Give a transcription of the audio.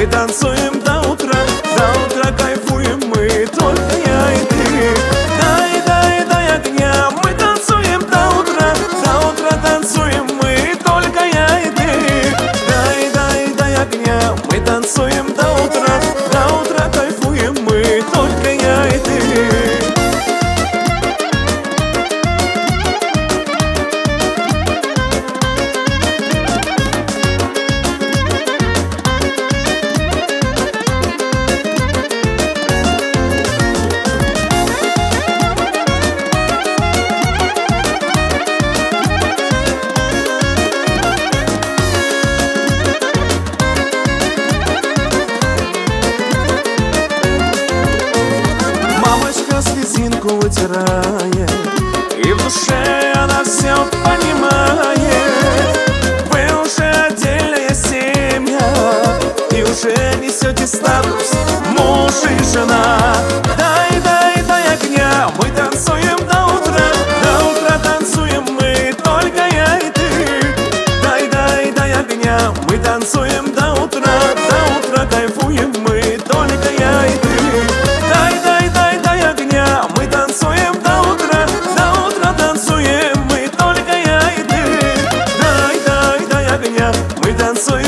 Мы танцуем до утра кайфуем мы, только я и ты. Дай огня, мы танцуем до утра танцуем мы, только я и ты. Дай огня, мы танцуем до утра кайфуем мы, только я и ты. Слезинку вытирает, и в душе она все понимает. Вы уже отдельная семья, и уже несете статус муж и жена. Дай огня, мы танцуем до утра танцуем мы, только я и ты. Дай огня, мы танцуем до утра кайфуем мы, только я и ты. Мы танцуем до утра танцуем мы, только я и ты. Дай огня, мы танцуем.